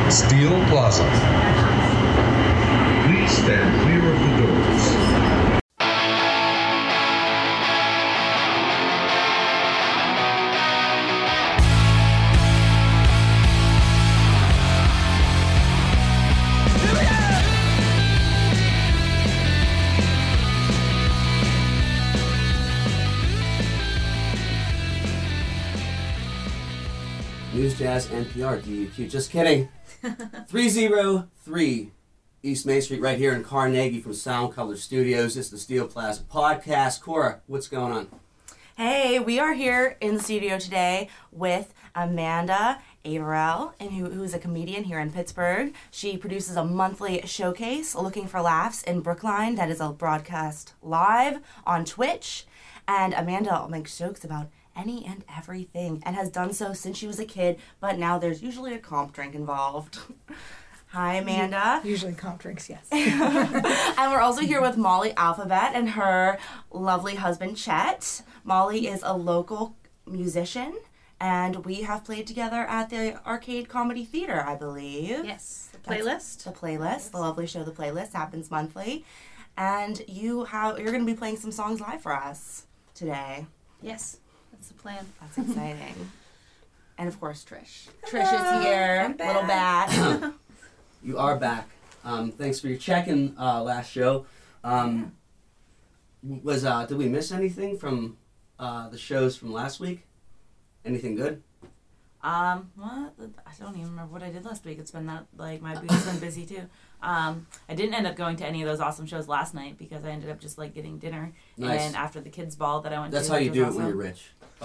Steel Plaza. Please stand clear of the doors. News Jazz NPR DUQ. Just kidding. 303 East Main Street right here in Carnegie from Sound Color Studios. It's the Steel Plaza Podcast. Cora, what's going on? Hey, we are here in the studio today with Amanda Averill, and who's a comedian here in Pittsburgh. She produces a monthly showcase, Looking for Laughs, in Brookline, that is a broadcast live on Twitch. And Amanda makes jokes about any and everything, and has done so since she was a kid, but now there's usually a comp drink involved. Hi, Amanda. Usually comp drinks, yes. And we're also here with Molly Alphabet and her lovely husband, Chet. Molly is a local musician, and we have played together at the Arcade Comedy Theater, I believe. Yes, the Playlist. The Playlist, the lovely show, The Playlist, happens monthly. And you're going to be playing some songs live for us today. Yes, that's the plan. That's exciting. And of course, Trish. Trish is here, I'm back. little bat. You are back. Thanks for your check-in last show. Did we miss anything from the shows from last week? Anything good? What? I don't even remember what I did last week. It's been that, like, my week's been busy too. I didn't end up going to any of those awesome shows last night because I ended up just, like, getting dinner. Nice. And after the kids' ball that I went That's to. how you do it awesome. when you're rich.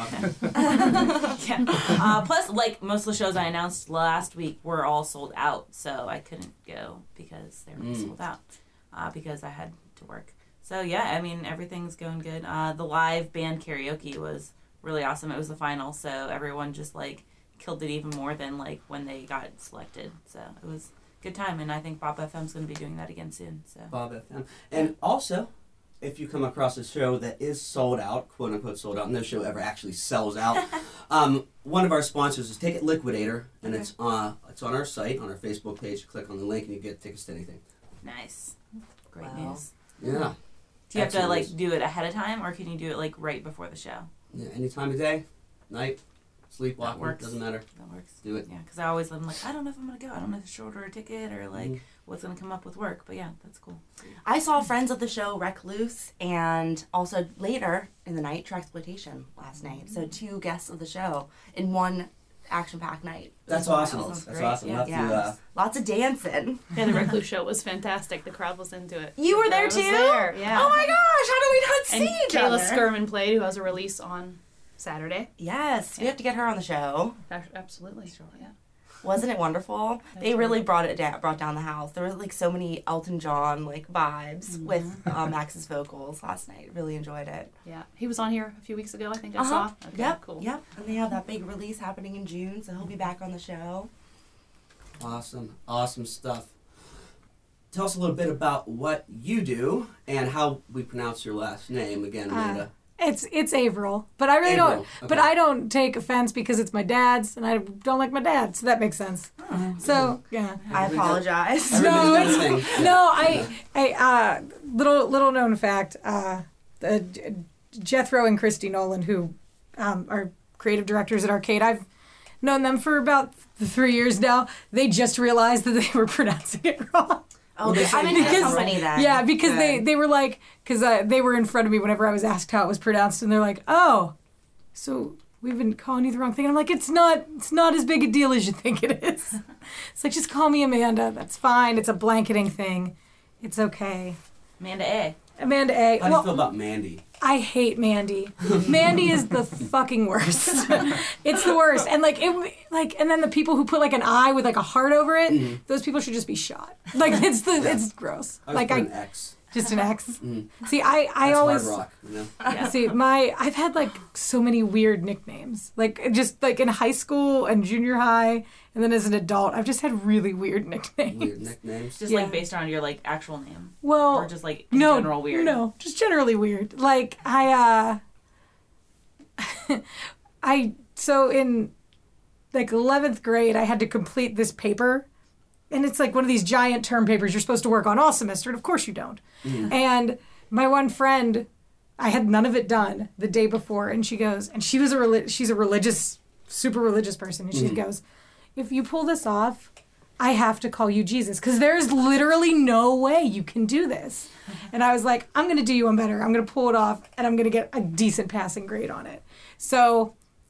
Yeah. Plus, like, most of the shows I announced last week were all sold out, so I couldn't go because they were sold out because I had to work. So, yeah, I mean, everything's going good. The live band karaoke was really awesome. It was the final, so everyone just, like, killed it even more than, like, when they got selected. So it was a good time, and I think Bob FM's going to be doing that again soon. So Bob FM. And also, if you come across a show that is sold out, quote unquote sold out, no show ever actually sells out, one of our sponsors is Ticket Liquidator, and it's on our site, on our Facebook page. Click on the link and you get tickets to anything. nice. Great Wow. news. Yeah. Do you have to, Excellent like, news. do it ahead of time, or can you do it, like, right before the show? Yeah, any time of day, night, sleepwalking, works. doesn't matter. That works. Do it. Yeah, because I always am like, I don't know if I'm going to go. I don't know if I should order a ticket or, like, what's going to come up with work. But, yeah, that's cool. I saw friends of the show Wreck Loose, and also later in the night, Trexploitation last night. So 2 guests of the show in one action-packed night. That's It was awesome. wild. That's great. awesome. Yeah. We'll have to, Lots of dancing. Yeah, the Recluse show was fantastic. The crowd was into it. You were there I was too? there, yeah. Oh my gosh, how do we not see And each Kayla other? Skirman played, who has a release on Saturday. Yes, we have to get her on the show. Absolutely. Yeah. Wasn't it wonderful? They really brought down the house. There were like so many Elton John like vibes with Max's vocals last night. Really enjoyed it. Yeah. He was on here a few weeks ago, I think I saw. Okay, Yep. Cool. Yep. And they have that big release happening in June, so he'll be back on the show. Awesome. Awesome stuff. Tell us a little bit about what you do and how we pronounce your last name again, Amanda. It's Averill, but I really Averill, don't. okay. But I don't take offense because it's my dad's, and I don't like my dad, so that makes sense. So yeah. I apologize. Everybody's got a thing. Yeah. No, I little known fact. Jethro and Christy Nolan, who are creative directors at Arcade, I've known them for about 3 years now. They just realized that they were pronouncing it wrong. Oh, Well, I'm in the because- company then. Yeah, because Good. they were like, because they were in front of me whenever I was asked how it was pronounced, and they're like, oh, so we've been calling you the wrong thing. And I'm like, it's not as big a deal as you think it is. It's like, just call me Amanda. That's fine. It's a blanketing thing. It's okay. Amanda A. Amanda A. How do you feel about Mandy? I hate Mandy. Mandy is the fucking worst. It's the worst. And and then the people who put like an I with like a heart over it, those people should just be shot. Like it's gross. I was an X. Just an X. Mm. See, I That's always hard rock, you know? Yeah. see I've had like so many weird nicknames. Like just like in high school and junior high, and then as an adult, I've just had really weird nicknames. Weird nicknames. Just, Yeah. like, based on your, like, actual name. Well, Or just, like, in no, general weird. No, just generally weird. Like so in like 11th grade, I had to complete this paper and it's like one of these giant term papers you're supposed to work on all semester, and of course you don't. And my one friend, I had none of it done the day before, and she goes, and she's a religious, super religious person, and she goes, if you pull this off, I have to call you Jesus, because there's literally no way you can do this. And I was like, I'm going to do you one better. I'm going to pull it off, and I'm going to get a decent passing grade on it. So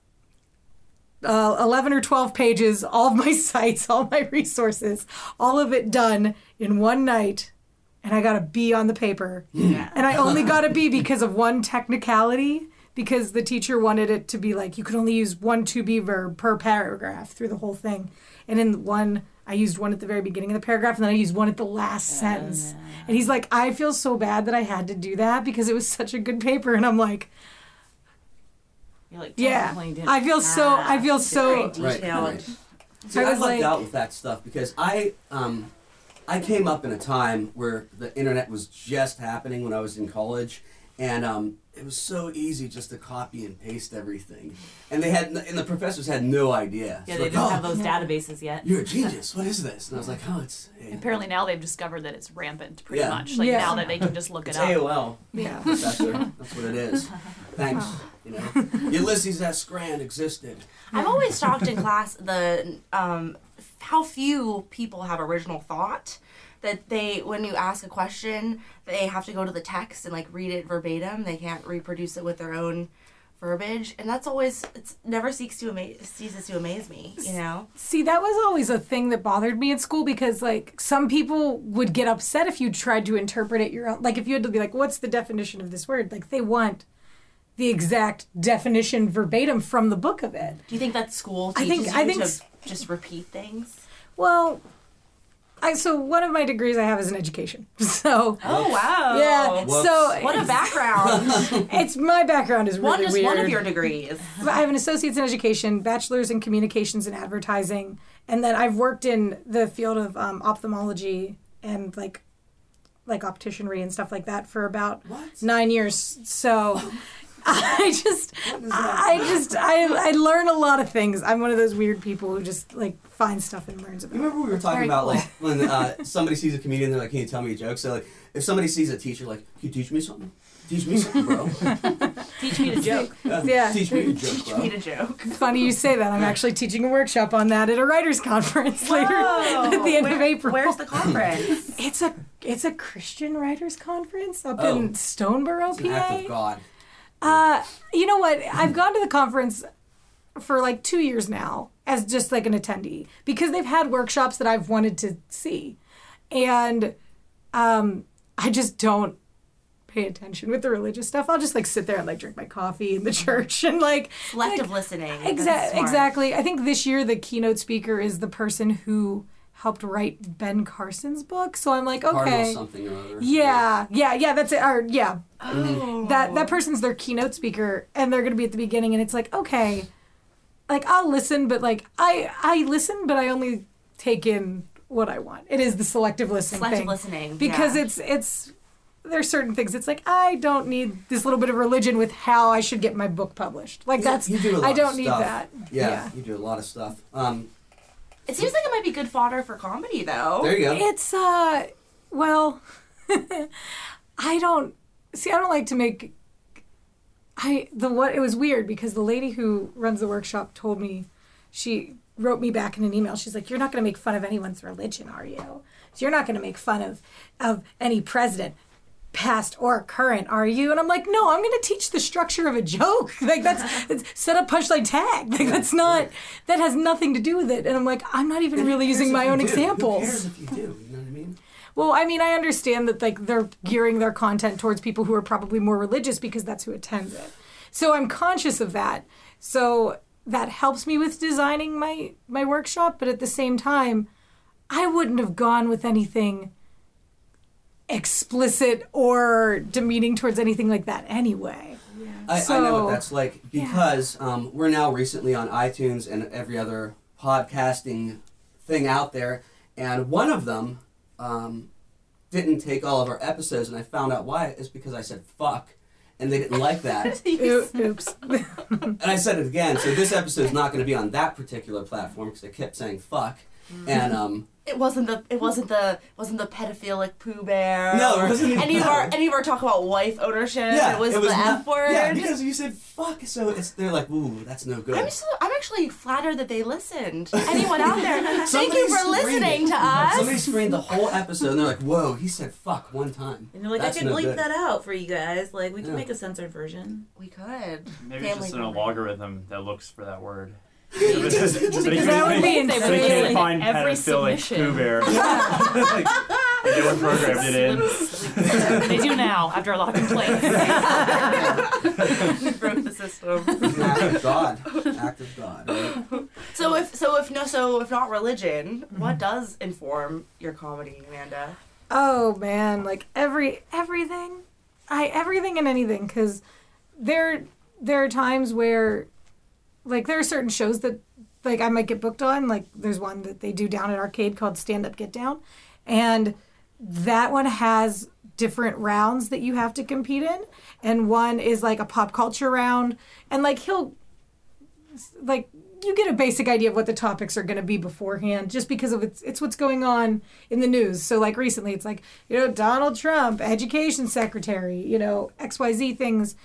11 or 12 pages, all of my sites, all my resources, all of it done in one night, and I got a B on the paper. Yeah. And I only got a B because of one technicality, because the teacher wanted it to be like, you could only use one to-be verb per paragraph through the whole thing. And in one, I used one at the very beginning of the paragraph, and then I used one at the last sentence. And he's like, I feel so bad that I had to do that because it was such a good paper. And I'm like, You're like, yeah, technically didn't I feel so, Very Right, detailed. right. See, I I was lucked like- out with that stuff because I came up in a time where the internet was just happening when I was in college, and it was so easy just to copy and paste everything, and the professors had no idea. Yeah, So they like, didn't "Oh, have those databases yet. You're a genius. What is this? And I was like, oh, it's Apparently now they've discovered that it's rampant pretty Yeah. much. Like Yeah. now that they can just look it it's up. AOL. yeah. Professor. That's what it is. Thanks. You know, Ulysses S. Grant existed. I'm always shocked in class the how few people have original thought. That they, when you ask a question, they have to go to the text and like read it verbatim. They can't reproduce it with their own verbiage, and that's always it's never ceases to amaze me. You know. See, that was always a thing that bothered me in school because, like, some people would get upset if you tried to interpret it your own. Like, if you had to be like, what's the definition of this word? Like, they want the exact definition verbatim from the book of it. Do you think that school I teaches think you to s- just repeat things? Well, so one of my degrees I have is in education. So, Oh wow! yeah. Whoops. So, What a background! it's my background is really weird. one of your degrees. I have an associate's in education, bachelor's in communications and advertising, and then I've worked in the field of ophthalmology and like opticianry and stuff like that for about 9 years. So I learn a lot of things. I'm one of those weird people who just like finds stuff and learns about You it. remember we were talking Very about cool. like when somebody sees a comedian, they're like, "Can you tell me a joke?" So like, if somebody sees a teacher, like, "Can you teach me something? Teach me something, bro." Teach me to joke. Yeah. Teach me a joke, bro. Need a joke. Funny you say that. I'm actually teaching a workshop on that at a writers' conference later at the end of April. Where's the conference? It's a Christian writers' conference up Oh. in Stoneborough, It's an act of PA. God. You know what? I've gone to the conference for like 2 years now as just like an attendee because they've had workshops that I've wanted to see. And I just don't pay attention with the religious stuff. I'll just like sit there and like drink my coffee in the church and like Selective listening. That's smart. Exactly. I think this year the keynote speaker is the person who helped write Ben Carson's book. So I'm like, Cardinal okay. something or other. Yeah, that's it. Or yeah, Oh. that person's their keynote speaker, and they're gonna be at the beginning, and it's like, okay, like I'll listen, but like I listen, but I only take in what I want. It is the selective listening Selective thing listening. because yeah. it's there's certain things. It's like I don't need this little bit of religion with how I should get my book published. Like that's You do a lot I of don't need stuff. that. Yeah, you do a lot of stuff. It seems like it might be good fodder for comedy, though. There you go. It's well, I don't like to make. It was weird because the lady who runs the workshop told me, she wrote me back in an email. She's like, "You're not going to make fun of anyone's religion, are you? So you're not going to make fun of any president, past or current, are you?" And I'm like, "No, I'm going to teach the structure of a joke. Like it's set up punchline tag. Like that has nothing to do with it." And I'm like, "I'm not even really using my own examples." Who cares if you do? You know what I mean? Well, I mean, I understand that like they're gearing their content towards people who are probably more religious because that's who attends it. So I'm conscious of that. So that helps me with designing my workshop, but at the same time, I wouldn't have gone with anything explicit or demeaning towards anything like that anyway. I know So- what that's like because we're now recently on iTunes and every other podcasting thing out there, and one of them didn't take all of our episodes, and I found out why. It's because I said fuck, and they didn't like that. Oops. And I said it again, so this episode's not going to be on that particular platform because I kept saying fuck. And It wasn't the pedophilic Pooh Bear. No, or it wasn't even any of that. our talk about wife ownership. Yeah, it was the not- F word. Yeah, because you said fuck, so they're like, ooh, that's no good. I'm actually flattered that they listened. Anyone out there, thank you for Somebody screened listening it. to us. Somebody screened the whole episode, and they're like, whoa, he said fuck one time. And you're like, That's I can no bleep good. that out for you guys. Like, we can Yeah. make a censored version. We could. Maybe it's just an Family algorithm that looks for that word. That would be They insane. can't find Every pedophilic submission. Pooh Bear. Like, they never programmed it in. They do now after a lot of complaints. broke the system. Act of God. Act of God. Right? So if not religion, what does inform your comedy, Amanda? Oh man, like everything and anything, because there are times where, like, there are certain shows that, like, I might get booked on. Like, there's one that they do down at Arcade called Stand Up Get Down, and that one has different rounds that you have to compete in, and one is like a pop culture round, and like you get a basic idea of what the topics are going to be beforehand, just because of it's what's going on in the news. So like recently, it's like, Donald Trump, education secretary, XYZ things.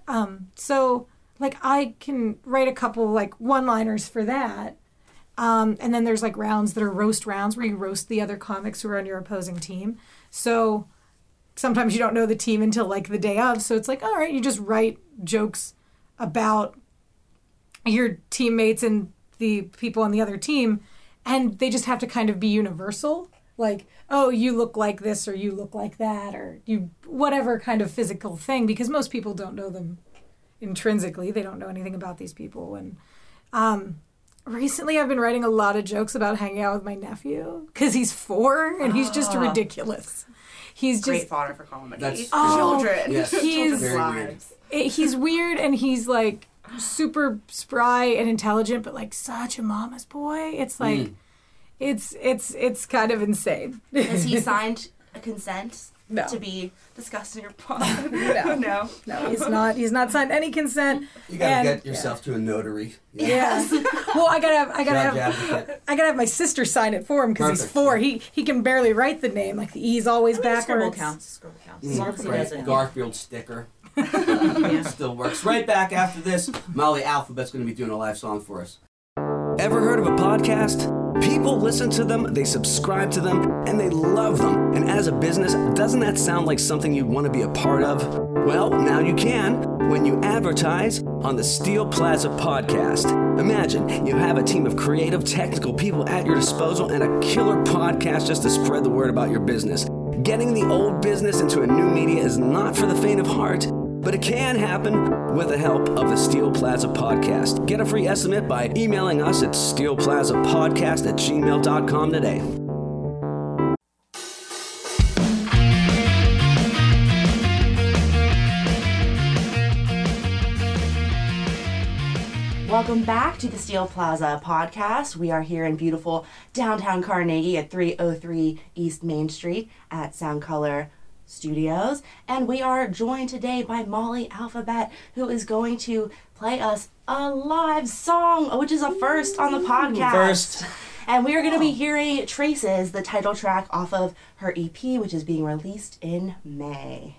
So like I can write a couple like one-liners for that. And then there's like rounds that are roast rounds where you roast the other comics who are on your opposing team. So sometimes you don't know the team until like the day of. So it's like, all right, you just write jokes about your teammates and the people on the other team, and they just have to kind of be universal. Like, oh, you look like this, or you look like that, or you whatever kind of physical thing, because most people don't know them intrinsically. They don't know anything about these people. And recently I've been writing a lot of jokes about hanging out with my nephew, because he's 4 and he's just ridiculous. He's Great just fodder for comedy. That's- for children. Yes. He's- Very weird. he's weird, and he's like super spry and intelligent, but like such a mama's boy. It's like it's kind of insane. Has he signed a consent No. to be discussed in your pod? No. No, he's not signed any consent. You gotta And- get yourself to a notary. Yeah. Well, I gotta Judge have advocate. my sister sign it for him, because he's Perfect. 4. He can barely write the name. Like the E's always Scribble backwards. counts. Scribble counts. Mm, As long as he great. doesn't. Garfield sticker. Yeah. Still works. Right back after this, Molly Alphabet's going to be doing a live song for us. Ever heard of a podcast? People listen to them, they subscribe to them, and they love them. And as a business, doesn't that sound like something you'd want to be a part of? Well, now you can when you advertise on the Steel Plaza podcast. Imagine you have a team of creative, technical people at your disposal and a killer podcast just to spread the word about your business. Getting the old business into a new media is not for the faint of heart, but it can happen with the help of the Steel Plaza podcast. Get a free estimate by emailing us at steelplazapodcast@gmail.com today. Welcome back to the Steel Plaza podcast. We are here in beautiful downtown Carnegie at 303 East Main Street at Sound Color Studios. And we are joined today by Molly Alphabet, who is going to play us a live song, which is a first on the podcast. First. And we are going to be hearing Traces, the title track off of her EP, which is being released in May.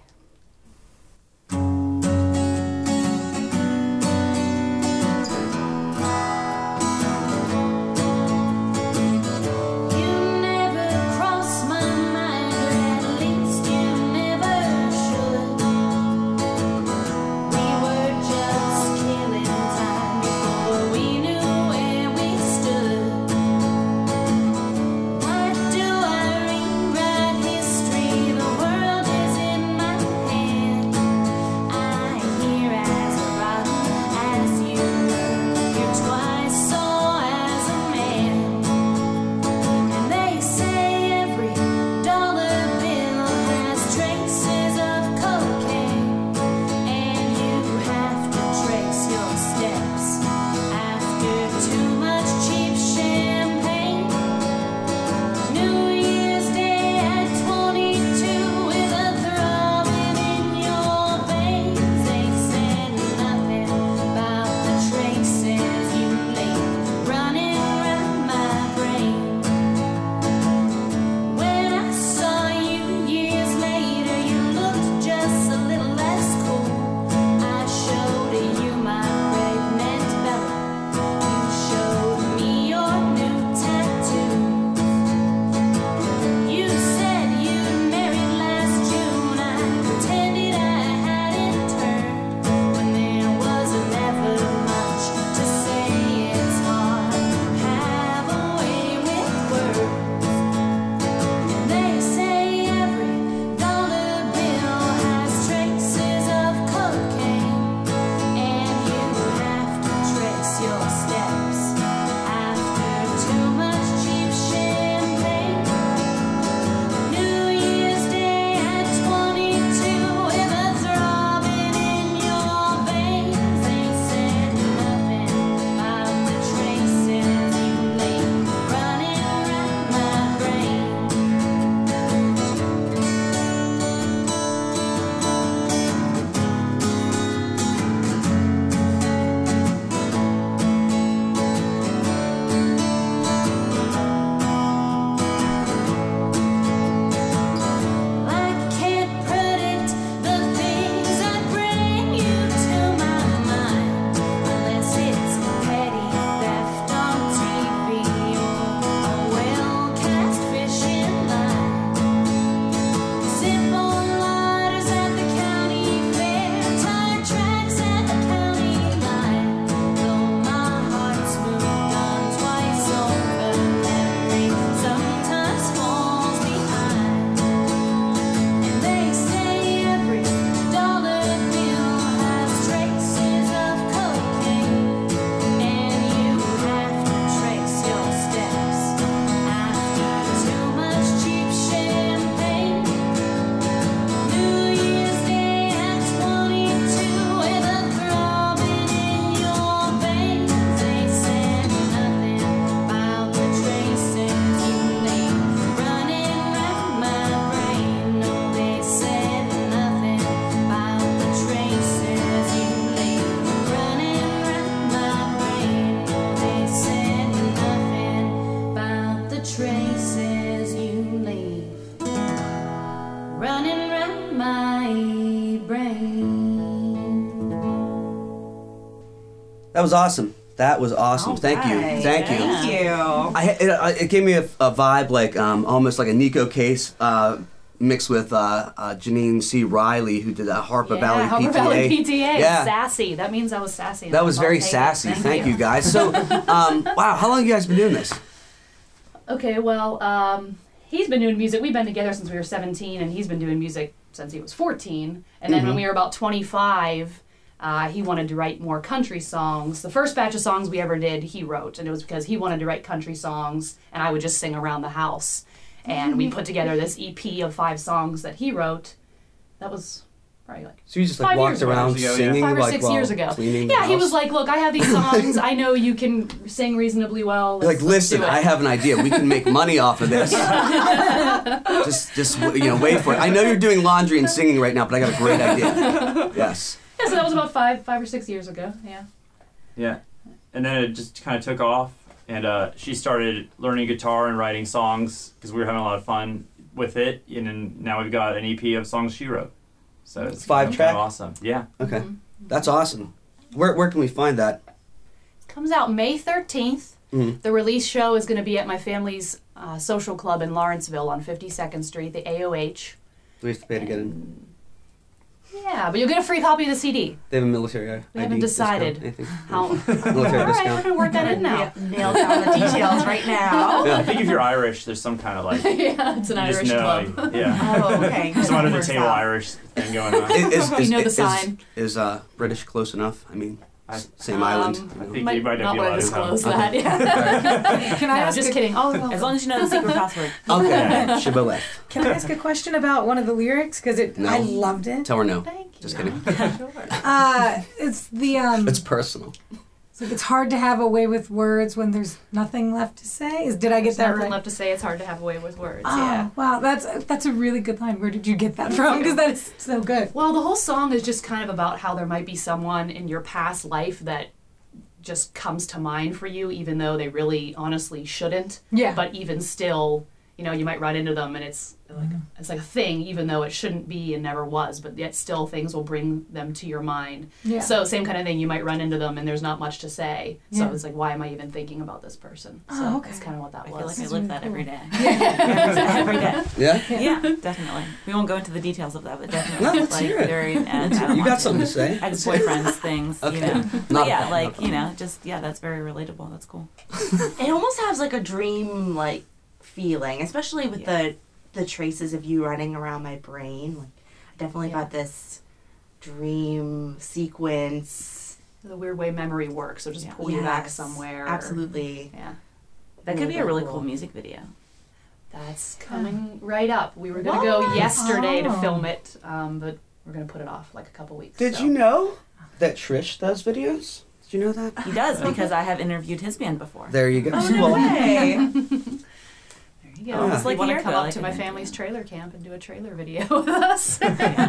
You never cross my mind, or at least you never should. We were just killing time before we knew where we stood. Why do I rewrite history? The world is in my traces you leave running round my brain. That was awesome. That was awesome. Thank you. Alright. Thank you. Thank you. It gave me a vibe like almost like a Nico Case mixed with Janine C. Riley, who did Harper Valley PTA. Harper Valley PTA. Yeah. Sassy. That means I was sassy. That was I'll very take it. sassy. Thank you guys. So, wow, how long have you guys been doing this? Okay, well, he's been doing music. We've been together since we were 17, and he's been doing music since he was 14. And then when we were about 25, he wanted to write more country songs. The first batch of songs we ever did, he wrote, and it was because he wanted to write country songs, and I would just sing around the house. And we put together this EP of 5 songs that he wrote. That was probably like So you just like 5 walked years ago. around 5 years ago, singing 5 or like 6 while years ago. cleaning the Yeah, he house? was like, "Look, I have these songs. I know you can sing reasonably well. You're like, listen, do it." I have an idea. We can make money off of this. just wait for it. I know you're doing laundry and singing right now, but I got a great idea. Yes. Yeah, so that was about 5 or 6 years ago. Yeah. Yeah. And then it just kind of took off, and she started learning guitar and writing songs because we were having a lot of fun with it. And then now we've got an EP of songs she wrote. So it's 5 kind track? of awesome. Yeah. Okay. That's awesome. Where can we find that? Comes out May 13th. Mhm. The release show is going to be at my family's social club in Lawrenceville on 52nd Street, the AOH. Do we have to pay to get in? Yeah, but you'll get a free copy of the CD. They have a military ID. We haven't decided Anything? how. Military All right, we're discount. going to work that in now. Nail down the details right now. I think if you're Irish, there's some kind of like, you Yeah, it's an just Irish know, club. yeah. Oh, okay. Some under the Works table out. Irish thing going on. You know the sign. Is British close enough? I mean, I- same island. I You know. think you might not be want allowed to to have disclose them. that. Yeah. Can I No, ask just a, kidding. Oh, As long as you know the secret password. Okay, shibboleth. Can I ask a question about one of the lyrics? Because No. I loved it. Tell her no. thank you. Just kidding. It's the It's personal. it's like it's hard to have a way with words when there's nothing left to say. Did I get There's that nothing right? left to say. It's hard to have a way with words. Oh, Yeah. wow, that's a really good line. Where did you get that from? Because that is so good. Well, the whole song is just kind of about how there might be someone in your past life that just comes to mind for you, even though they really honestly shouldn't. Yeah. But even still, you might run into them, and it's like a thing, even though it shouldn't be and never was. But yet still, things will bring them to your mind. Yeah. So same kind of thing. You might run into them, and there's not much to say. So Yeah. it's like, why am I even thinking about this person? So Oh, okay. that's kind of what that I was. feel like I That's live really that cool. every day. Every day. Yeah. Yeah, definitely. We won't go into the details of that, but definitely. No, let's hear it. Very, You got something to say? Ex-boyfriends, things, Okay. you know. Not But a yeah, problem, like, just, that's very relatable. That's cool. It almost has like a dream like feeling, especially with the traces of you running around my brain. Like I definitely got this dream sequence. The weird way memory works. So just Yeah. pull you back Yes, somewhere. Absolutely. Yeah. That could be a really cool music video. That's coming right up. We were going to go yesterday to Oh. film it, but we're going to put it off like a couple weeks. Did so. you know that Trish does videos? Did you know that? He does, because I have interviewed his band before. There you go. Oh, no way. There you go. Yeah. Just like You wanna you come go, up like to an my intro. family's trailer camp and do a trailer video with us.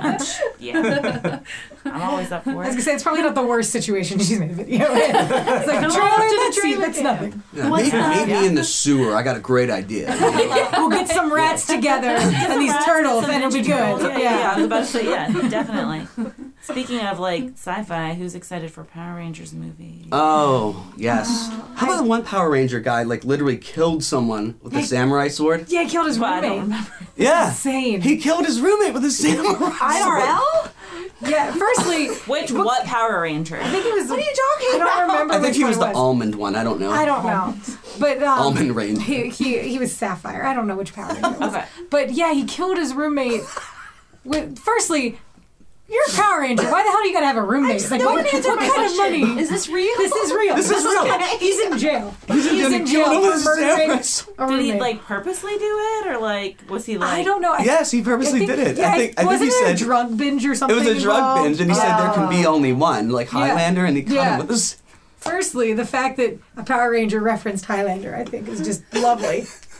Yeah. I'm always up for I was it. gonna say it's probably not the worst situation she's made a video in. It's like Come trailer, on to the let's see, trailer that's camp. nothing. Yeah, meet me in the sewer. I got a great idea. We'll get some rats together and these turtles, and it'll be good. Yeah, I was about to say, yeah, definitely. Speaking of like sci-fi, who's excited for Power Rangers movie? Oh, yes. How about the one Power Ranger guy, like, literally killed someone with a samurai sword? Yeah, he killed his Well, I don't roommate. remember. Yeah. Insane. He killed his roommate with a samurai sword. IRL? Yeah, firstly, What Power Ranger? I think he was. What are you talking I don't about? remember I think which he one was it the almond one. I don't know. I don't know. But Almond Ranger. he was Sapphire. I don't know which Power Ranger it was. Okay. But yeah, he killed his roommate. Firstly, you're a Power Ranger. Why the hell do you gotta have a roommate? Like, no what one answered what my kind of question. money? Is this real? This is real. This is real. Okay. He's in jail. He's in in jail jail with for a murdering samurai a Did he roommate. like purposely do it, or like was he like? I don't know. Yes, he purposely did it. Yeah, I think wasn't he there said a drug binge or it something. was a drug involved? binge, and he said there can be only one, like Yeah. Highlander, and he caught Yeah. him with his. Firstly, the fact that a Power Ranger referenced Highlander, I think, is just lovely.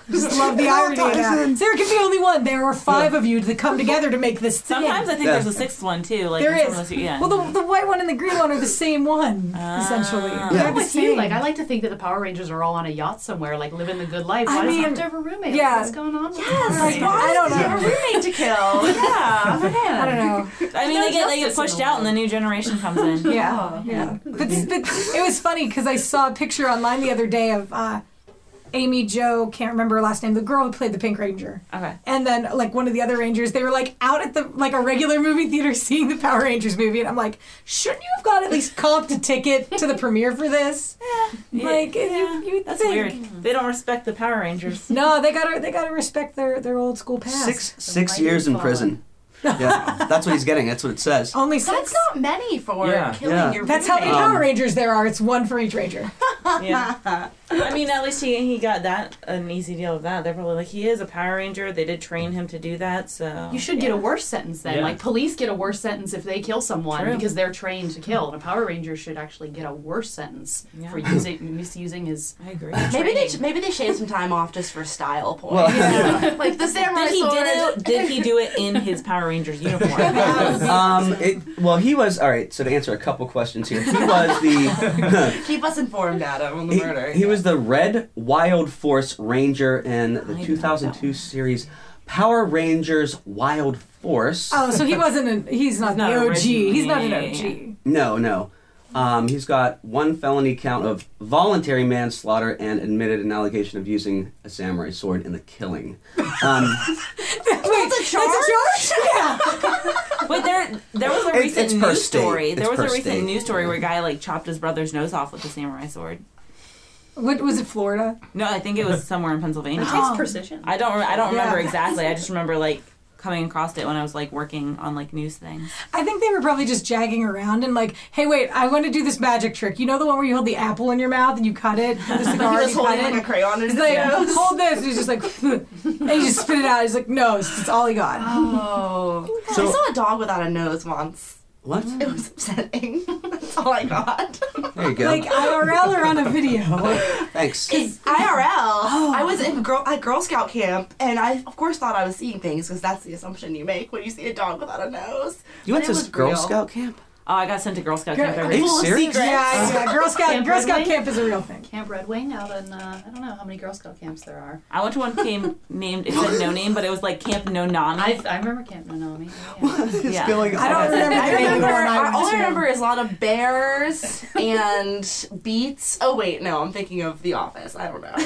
Just love the irony of that. There can be only one. There are 5 of you that come together to make this thing. Sometimes I think there's a 6th one too. Like There in is. some of those, yeah. Well, the white one and the green one are the same one, essentially. They're I'm the with you. same. Like, I like to think that the Power Rangers are all on a yacht somewhere, like living the good life. I Why does he mean, have to have a roommate? yeah. What's going on? Yes, I don't know. You have a roommate to kill. Yeah, man. I don't know. I mean, they get pushed out and the new generation comes in. Yeah. But it was funny because I saw a picture online the other day of Amy Jo, can't remember her last name, the girl who played the Pink Ranger. Okay. And then, like, one of the other Rangers, they were, like, out at the, like, a regular movie theater seeing the Power Rangers movie. And I'm like, shouldn't you have got at least comped a ticket to the premiere for this? Like, you That's think. weird. They don't respect the Power Rangers. No, they gotta respect their old school past. Six years in prison. Yeah, that's what he's getting. That's what it says. Only That's 6. not many for killing Yeah. your That's how many roommate. Power Rangers there are. It's 1 for each Ranger. Yeah. I mean, at least he got that an easy deal with that. They're probably like, he is a Power Ranger. They did train him to do that, so You should get a worse sentence then. Yeah. Like, police get a worse sentence if they kill someone True. because they're trained to kill. And a Power Ranger should actually get a worse sentence Yeah. for misusing his. I agree. Maybe they shaved some time off just for style points. Well, Like the samurai Did he sword. did he do it in his Power Rangers uniform? he was all right. So to answer a couple questions here, he was the Keep us informed, Adam, on the murder. he was the Red Wild Force Ranger in the 2002 series Power Rangers Wild Force. Oh, so he's not not the OG. originally- He's not an yeah, OG. yeah. No. He's got 1 felony count of voluntary manslaughter and admitted an allegation of using a samurai sword in the killing. Wait, that's a charge? Yeah. But there was a It's recent per news state. story. It's There was per a recent state. news story where a guy like chopped his brother's nose off with a samurai sword. What was it, Florida? No, I think it was somewhere in Pennsylvania. It takes precision. I don't remember Yeah. exactly. I just remember like coming across it when I was like working on like news things. I think they were probably just jagging around and like, hey, wait, I want to do this magic trick. You know the one where you hold the apple in your mouth and you cut it? The cigar, He was you cut holding it? like a crayon in He's his like, nose. hold this. And he's just like, and he just spit it out. He's like, no, it's all he got. Oh. So- I saw a dog without a nose once. What? It was upsetting. That's all I got. There you go. Like IRL or on a video? Thanks. It's IRL. I was in Girl Scout camp, and I, of course, thought I was seeing things because that's the assumption you make when you see a dog without a nose. You went But it to was Girl real. Scout camp? Oh, I got sent to Girl Scout camp Are every you Full of serious? secrets. Yeah. Girl Scout Camp Girl Scout Red Wing? camp is a real thing. Camp Red Wing out in, I don't know how many Girl Scout camps there are. I went to one camp named, it said No Name, but it was like Camp No Nami. I remember Camp Nonomi. What is Yeah. going on? I don't remember I the name of the remember. one I went All I to. remember is a lot of bears and beets. Oh wait, no, I'm thinking of The Office. I don't know.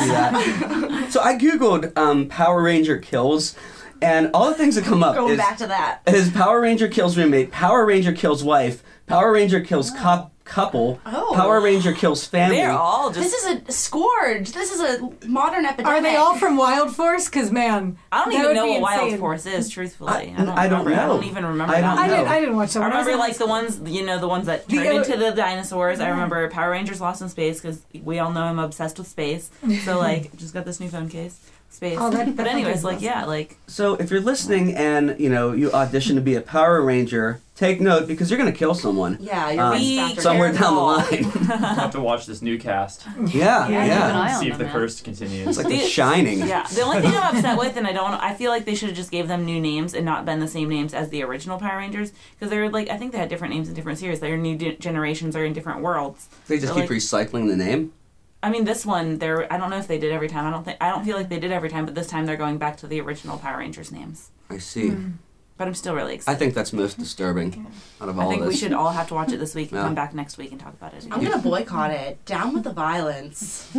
that. So I googled Power Ranger kills, and all the things that come up Going is, back to that. is Power Ranger kills roommate, Power Ranger kills wife, Power Ranger kills couple, Oh. Power Ranger kills family. They're all just. This is a scourge. This is a modern epidemic. Are they all from Wild Force? Because man, I don't that even would know be what Wild insane. Force is, truthfully. I don't remember. know. I don't even remember I that. don't know. I didn't watch that. I When was remember in like high the ones, the ones that turned into the dinosaurs. I remember Power Rangers Lost in Space because we all know I'm obsessed with space. So like, just got this new phone case, space. Oh, that but phone anyways, case like is yeah, like So if you're listening and you audition to be a Power Ranger, take note because you're gonna kill someone Yeah, your Um, risk Be factor. somewhere down the careful. line. I'll have to watch this new cast. yeah, keep an eye on See if them, the man. curse continues. It's like The The- Shining. yeah. The only thing I'm upset with, and I feel like they should have just gave them new names and not been the same names as the original Power Rangers because they're like I think they had different names in different series. They're new generations or in different worlds. They just So, keep like- recycling the name. I mean, this one, I don't know if they did every time. I don't feel like they did every time, but this time they're going back to the original Power Rangers names. I see. But I'm still really excited. I think that's most distributing out of all I think of we this. should all have to watch it this week and Yeah. come back next week and talk about it. I'm gonna boycott it. Down with the violence.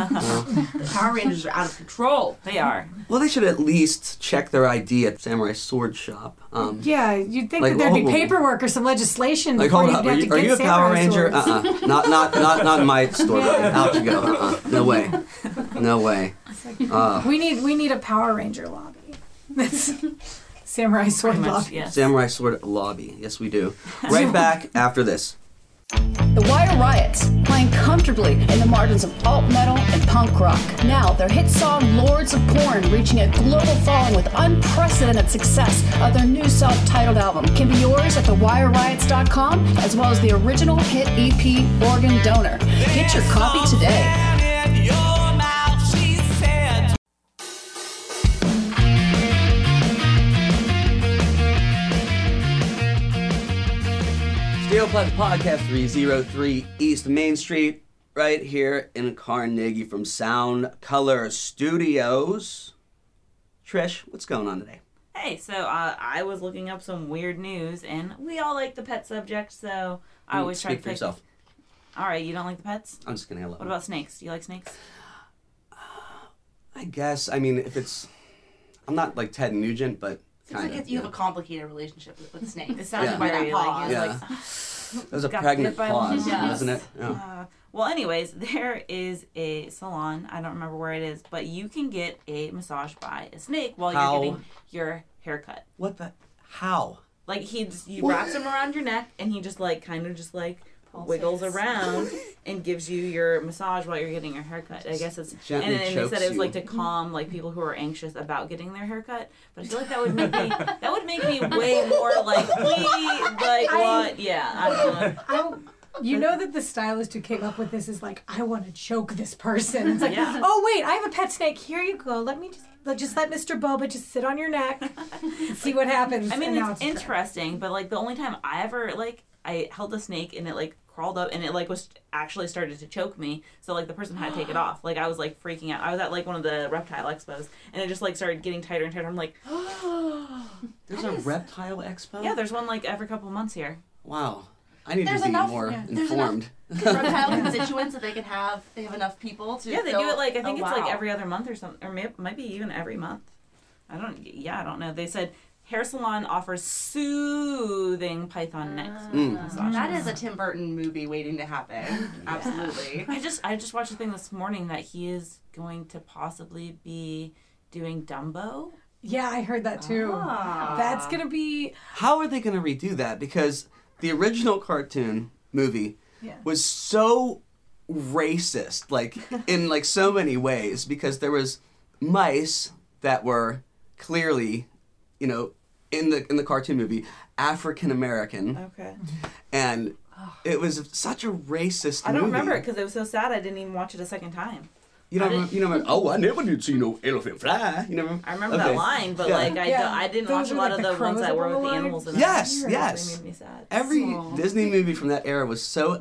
The Power Rangers are out of control. They are. Well, they should at least check their ID at Samurai Sword Shop. Yeah, you'd think Like, that there'd be oh, paperwork or some legislation Like, before hold you'd up, have are to you, are get you a Power samurai Ranger? swords. Not in my store. Out you go. No way. No way. We need a Power Ranger lobby. That's Samurai Sword Pretty much, lobby. yes. Samurai Sword lobby. Yes, we do. Right back after this. The Wire Riots, playing comfortably in the margins of alt metal and punk rock. Now, their hit song Lords of Porn reaching a global following with unprecedented success of their new self-titled album can be yours at thewireriots.com as well as the original hit EP Organ Donor. Get your copy today. Real Plaza Podcast 303 East Main Street, right here in Carnegie from Sound Color Studios. Trish, what's going on today? Hey, so I was looking up some weird news, and we all like the pet subject, so I always try to Speak for pick. yourself. All right, you don't like the pets? I'm just gonna What about snakes? Do you like snakes? I guess. I mean, if it's, I'm not like Ted Nugent, but Seems kind like of. you have a complicated relationship with snakes. It sounded Yeah. very like, Yeah. like It was a got pregnant bit by one. pause, Yes. wasn't it? Yeah. Well, anyways, there is a salon. I don't remember where it is, but you can get a massage by a snake while How? you're getting your haircut. What the? How? Like he wraps him around your neck, and he just like kind of just like wiggles around and gives you your massage while you're getting your haircut. I guess it's Gently and they chokes said it was you. like to calm like people who are anxious about getting their haircut. But I feel like that would make me way more like what? Yeah, I don't know. You know that the stylist who came up with this is like, I want to choke this person. It's like, Yeah. oh wait, I have a pet snake. Here you go. Let me just let Mr. Boba just sit on your neck and see what happens. I mean, And now it's a trap. interesting, but like the only time I ever I held a snake and it like crawled up and it like was actually started to choke me. So like the person had to take it off. Like I was like freaking out. I was at like one of the reptile expos and it just like started getting tighter and tighter. I'm like, There's a reptile expo? yeah, there's one like every couple months here. Wow. I need There's to be enough- more yeah, there's informed. reptile constituents that they have enough people to Yeah, they fill- do it like I think oh, it's like wow. every other month or something, or might be even every month. I don't know. They said hair salon offers soothing python necks. massages. That is a Tim Burton movie waiting to happen. Absolutely. I just watched a thing this morning that he is going to possibly be doing Dumbo. Yeah, I heard that too. Ah. That's gonna be How are they going to redo that? Because the original cartoon movie Yeah. was so racist, like in like so many ways, because there was mice that were clearly, you know, in the cartoon movie African American, Okay. and it was such a racist. I don't movie. remember it because it was so sad I didn't even watch it a second time. You know, I didn't- you know. Oh, I never did see no elephant fly. You know. I remember Okay. that line, but Yeah. like Yeah. I didn't Those watch a were lot like of the the ones crows that were up on with the the animals in line? it. Yes, It yes. made me sad. Every Disney movie from that era was so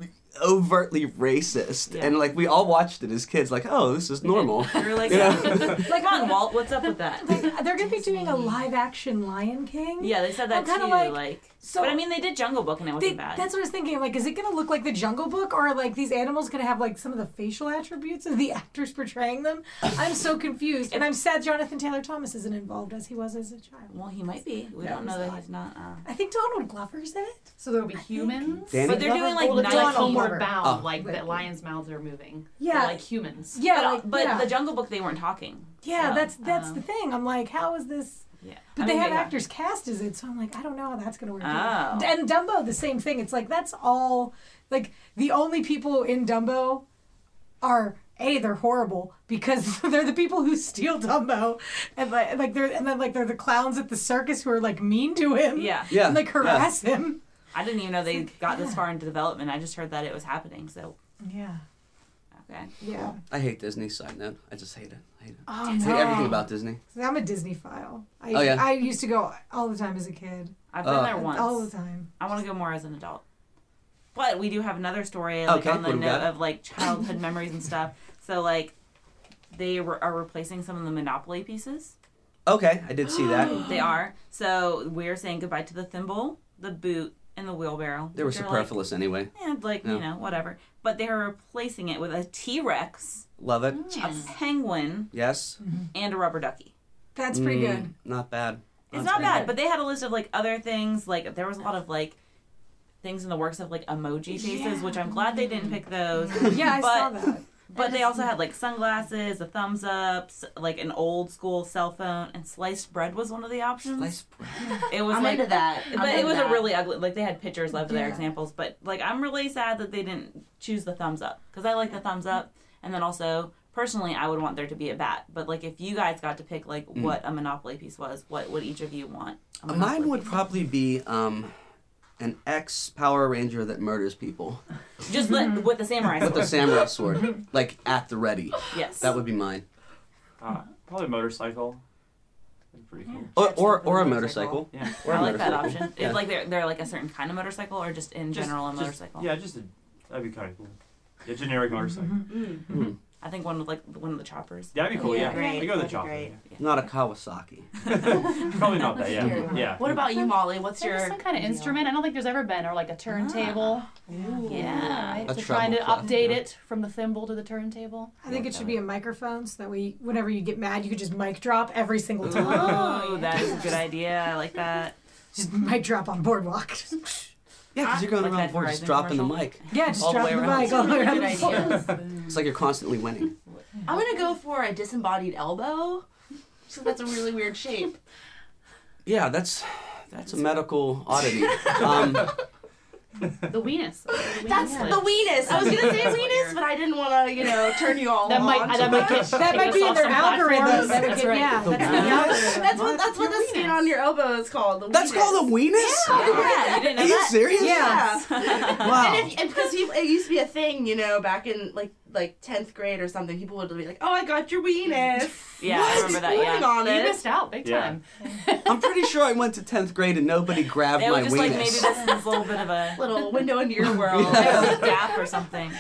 overtly racist, Yeah. and like we all watched it as kids, like, oh, this is normal. We were like, Yeah. like, come on, Walt, what's up with that? they're gonna be doing a live action Lion King. Yeah, they said that I'm kinda too. like- Like, so- but I mean, they did Jungle Book and it wasn't bad. That's what I was thinking. Like, is it gonna look like the Jungle Book, or are like these animals gonna have like some of the facial attributes of the actors portraying them? I'm so confused, and I'm sad Jonathan Taylor Thomas isn't involved as he was as a child. Well, he might be. We Yeah, don't know he's that not. he's not. I think Donald Glover's in it. So there will be humans. Danny But they're Glover? doing like Well, they're like 90s. homeward bound, Oh. like the lions' mouths are moving. Yeah. They're like humans. Yeah, But yeah. the Jungle Book, they weren't talking. Yeah, So, that's the thing. I'm like, how is this? Yeah. But I they mean, have yeah. actors cast as it, so I'm like, I don't know how that's gonna work. Oh. Out. And Dumbo, the same thing. It's like that's all. Like the only people in Dumbo are they're horrible because they're the people who steal Dumbo, and like they're the clowns at the circus who are like mean to him. Yeah. Yeah. And like harass him. I didn't even know they got this far into development. I just heard that it was happening. So, Yeah. okay. Yeah. I hate Disney. Side note, I just hate it. I hate it. Oh, I hate everything about Disney. I'm a Disney file. Oh, yeah? I used to go all the time as a kid. I've been there once. All the time. I want to go more as an adult. But we do have another story like, Okay, on the what do we note got? of like childhood memories and stuff. So like they are replacing some of the Monopoly pieces. Okay, I did see that. They are. So we're saying goodbye to the thimble, the boot, and the wheelbarrow. They were which are, superfluous anyway. Like, Yeah. you know, whatever. But they are replacing it with a T-Rex, Love it. a penguin, Yes. and a rubber ducky. That's pretty good. Not bad. It's That's not pretty bad, good. but they had a list of like other things. Like there was a lot of like things in the works of like emoji faces, which I'm glad they didn't pick those. Yeah, I But- saw that. But they also had like sunglasses, a thumbs up, like an old school cell phone, and sliced bread was one of the options. Sliced bread. It was I'm like, into that. I'm but it into was that. a really ugly. Like they had pictures of their Yeah. examples, but like I'm really sad that they didn't choose the thumbs up because I like the thumbs up, and then also personally I would want there to be a bat. But like if you guys got to pick like what a Monopoly piece was, what would each of you want? A Monopoly Mine would piece? probably be an ex-Power Ranger that murders people just with the samurai with sword. a samurai sword, like at the ready. Yes. That would be mine. Probably motorcycle. Pretty cool. Or a motorcycle. Yeah. Or I a like that motorcycle. option. Yeah. If like they're like a certain kind of motorcycle, or just in general a motorcycle. Yeah, that'd be kind of cool. A generic motorcycle. I think one of the choppers. That'd be cool. Yeah, Great. we go the That'd be chopper. great. Not a Kawasaki. Probably not that. Yeah. What about you, Molly? What's There's your some kind of instrument. I don't think there's ever been, or like a turntable. Yeah. Right? A So trying to treble clef, update yeah. it from the thimble to the turntable. I think it should be a microphone so that way, whenever you get mad, you could just mic drop every single time. Oh, that is a good idea. I like that. Just mic drop on Boardwalk. Yeah, because you're going Like around that the board just Verizon dropping the commercial. mic. Yeah, just All the drop way the around. mic all the way around Good the board. idea. It's like you're constantly winning. I'm gonna go for a disembodied elbow. So that's a really weird shape. Yeah, that's a medical oddity. The weenus. That's the weenus. I was gonna say weenus, but I didn't want to, turn you all That on. might get That might be in their algorithm. That would That's get, right. yeah, The that's the weenus? algorithm. That's what the skin on your elbow is called. The That's weenus. called a weenus? Yeah. You didn't know Are you that? serious? Yeah. Wow. And because it used to be a thing, back in like 10th grade or something, people would be like, "Oh, I got your weenus." Yeah, I remember that. Pulling Yeah. on You it. missed out big Yeah. time. I'm pretty sure I went to 10th grade and nobody grabbed They my were just like, maybe weenus. this is a little bit of a Little window into your world. gap or something.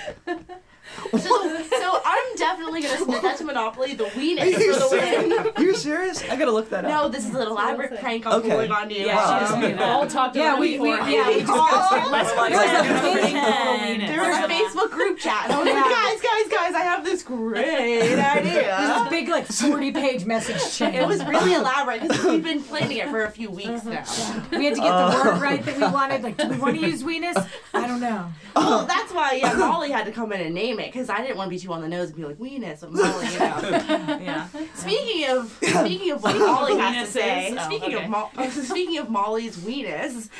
So I'm definitely gonna submit that to Monopoly. The Are weenus you for the serious? win. Are you serious? I gotta look that up. No, this is an elaborate prank I'm Okay. pulling on you. Yeah, Wow. she just made We all that. talked Yeah, about we it before. just got Let's Like, There's like, a pretend. thing- There was a Facebook group chat, and I was like, guys, I have this great idea. There's this big, 40-page message chain. It was really elaborate because we've been planning it for a few weeks now. We had to get the word right that we wanted. Like, do we want to use weenus? I don't know. Well, that's why, Molly had to come in and name it because I didn't want to be too on the nose and be like, weenus, but Molly, Yeah. Speaking of what Molly has to say, Weenuses? speaking of Molly's weenus,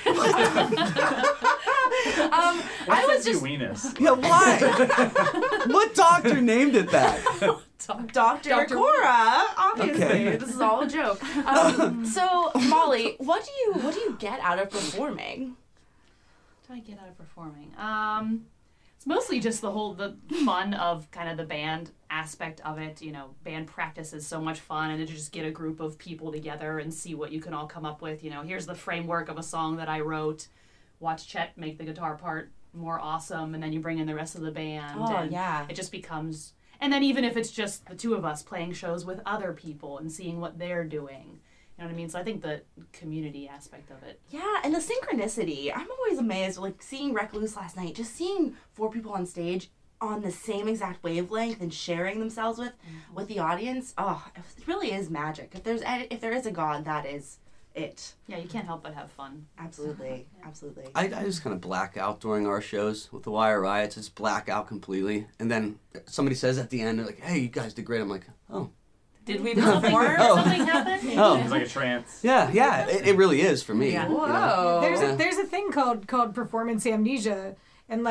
I was just weenus. Yeah, why? What doctor named it that? Dr. Cora, obviously. Okay. This is all a joke. So, Molly, what do you get out of performing? What do I get out of performing? It's mostly just the fun of kind of the band aspect of it. Band practice is so much fun, and to just get a group of people together and see what you can all come up with. Here's the framework of a song that I wrote. Watch Chet make the guitar part more awesome, and then you bring in the rest of the band. Oh, and yeah. It just becomes... And then even if it's just the two of us playing shows with other people and seeing what they're doing. You know what I mean? So I think the community aspect of it. Yeah, and the synchronicity. I'm always amazed, like seeing Recluse last night, just seeing 4 people on stage on the same exact wavelength and sharing themselves with the audience. Oh, it really is magic. If there is a God, that is it. Yeah, you can't help but have fun. Absolutely, absolutely. I just kind of black out during our shows with the Wire Riots. Just black out completely. And then somebody says at the end, they're like, hey, you guys did great. I'm like, oh. Did we perform? Something happened? Oh. It's like a trance. Yeah, it really is for me. Yeah. you know? Whoa. There's a thing called performance amnesia, and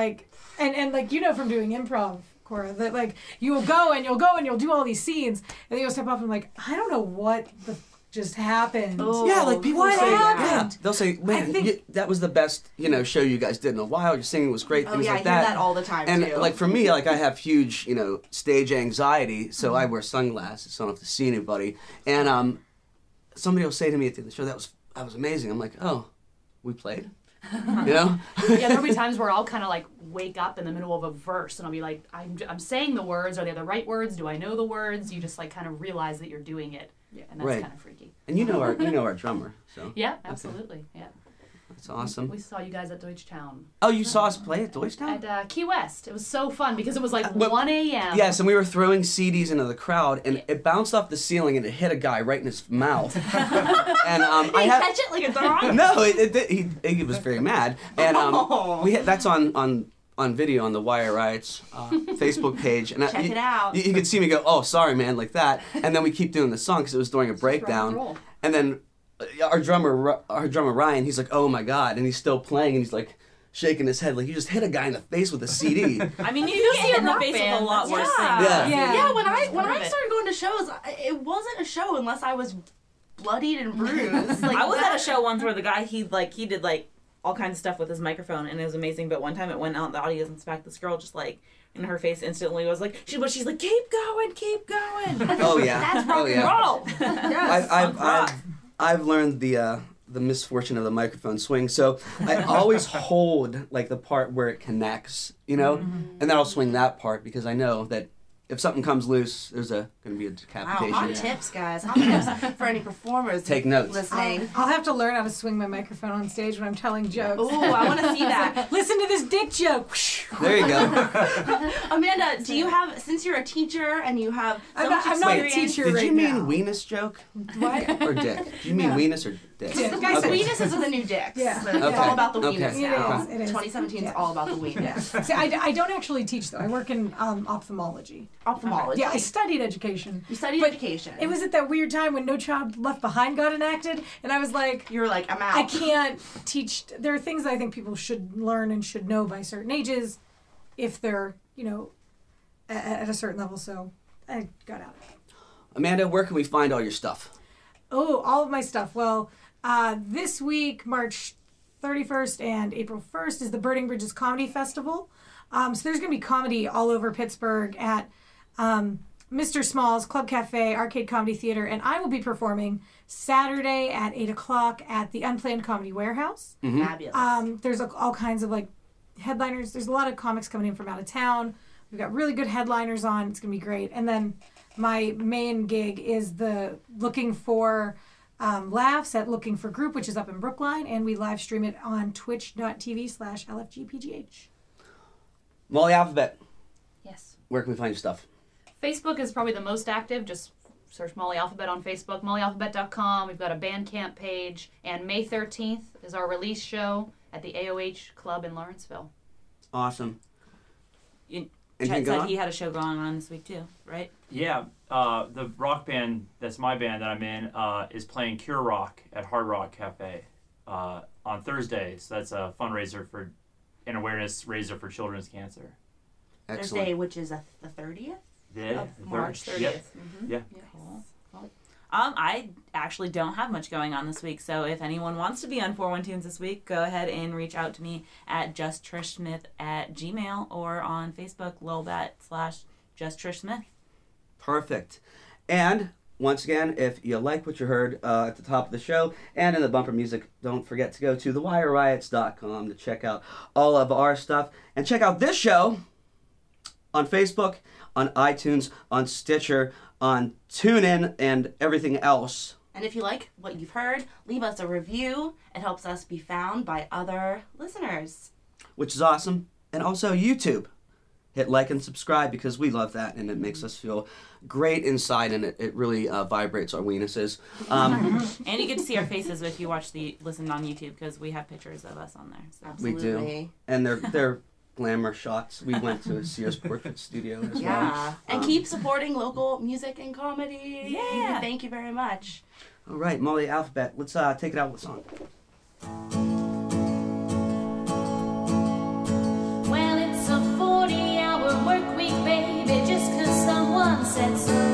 from doing improv, Cora, that you will go and you'll do all these scenes, and then you'll step up and I don't know what the just happened. Yeah, like people What say, happened? yeah, they'll say, man, think- that was the best, show you guys did in a while. Your singing was great, Oh things yeah, like I hear that. that all the time And too. for me, I have huge, stage anxiety, so I wear sunglasses so I don't have to see anybody. And somebody will say to me at the end of the show, that was amazing. I'm like, oh, we played? Yeah, there'll be times where I'll kind of wake up in the middle of a verse and I'll be like, I'm saying the words. Are they the right words? Do I know the words? You just kind of realize that you're doing it. Yeah, and that's Right. kind of freaky. And you know our drummer, so Yeah, absolutely. Yeah. that's awesome. We saw you guys at Deutschtown. Oh, you saw us play at Deutschtown? At Key West. It was so fun because it was Well, 1 a.m. Yes, and we were throwing CDs into the crowd, and it bounced off the ceiling and it hit a guy right in his mouth. And I Hey, had catch it like a dog. no, he was very mad, and we had, that's on video on the Wire Riots Facebook page, and Check it out. You could see me go, oh, sorry, man, like that, and then we keep doing the song because it was during a breakdown, roll. and then our drummer Ryan, he's like, oh my god, and he's still playing, and he's shaking his head like you just hit a guy in the face with a CD. I mean, you can get hit in the face with a lot worse Yeah. things. Yeah. When I part of it. started going to shows, it wasn't a show unless I was bloodied and bruised. I was at a show once where the guy he did all kinds of stuff with his microphone, and it was amazing. But one time it went out in the audience, and back, this girl just like in her face instantly was like, she's like, keep going. Oh yeah. That's rock oh and yeah. roll. I've learned the misfortune of the microphone swing. So I always hold like the part where it connects, and then I'll swing that part because I know that if something comes loose, there's going to be a Wow, decapitation. hot tips, guys. Hot tips for any performers. Take notes. Listening. I'll have to learn how to swing my microphone on stage when I'm telling jokes. Ooh, I want to see that. Listen to this dick joke. There you go. Amanda, do you have, since you're a teacher and you have so much I'm not a experience- teacher Did right you mean now. weenus joke What? or dick? Did you mean weenus or dick? Dick. Guys, Okay. Weenus is the new dicks. Yeah. So it's Okay. all about the Okay. weenus It now. is, it is. 2017 is all about the weenus. See, I don't actually teach, though. I work in ophthalmology. Ophthalmology. Yeah, I studied education. You studied But education. It was at that weird time when No Child Left Behind got enacted, and I was like, You were like, I'm out. I can't teach. There are things that I think people should learn and should know by certain ages if they're, at a certain level. So I got out of it. Amanda, where can we find all your stuff? Oh, all of my stuff. Well, this week, March 31st and April 1st, is the Burning Bridges Comedy Festival. So there's going to be comedy all over Pittsburgh at Mr. Small's Club Cafe, Arcade Comedy Theater, and I will be performing Saturday at 8 o'clock at the Unplanned Comedy Warehouse. Fabulous. There's all kinds of headliners. There's a lot of comics coming in from out of town. We've got really good headliners on. It's going to be great. And then my main gig is the Looking for Laughs at Looking for Group, which is up in Brookline, and we live stream it on twitch.tv/LFGPGH. Molly Alphabet, Yes. where can we find your stuff? Facebook is probably the most active. Just search Molly Alphabet on Facebook, mollyalphabet.com. We've got a Bandcamp page. And May 13th is our release show at the AOH Club in Lawrenceville. Awesome. Chet Anything said going he on? had a show going on this week too, right? Yeah, the rock band that's my band that I'm in is playing Cure Rock at Hard Rock Cafe on Thursday. So that's a fundraiser for an awareness raiser for children's cancer. Excellent. Thursday, which is the 30th? Yeah, Of March 30th. Yep. Yeah. Cool. I actually don't have much going on this week, so if anyone wants to be on 412 Tunes this week, go ahead and reach out to me at justtrishsmith@gmail or on Facebook, lolbat/justtrishsmith. Perfect. And once again, if you like what you heard at the top of the show and in the bumper music, don't forget to go to thewireriots.com to check out all of our stuff and check out this show on Facebook, on iTunes, on Stitcher, on TuneIn, and everything else. And if you like what you've heard, leave us a review. It helps us be found by other listeners. Which is awesome. And also YouTube. Hit like and subscribe because we love that and it makes us feel great inside and it really vibrates our weenuses. And you get to see our faces if you listen on YouTube because we have pictures of us on there. So. We do. Absolutely. And they're glamour shots. We went to a Sears portrait studio as Yeah. well. And keep supporting local music and comedy. Yeah. Thank you very much. All right, Molly Alphabet. Let's take it out with a song. Well, it's a 40-hour work week, baby, just 'cause someone said so.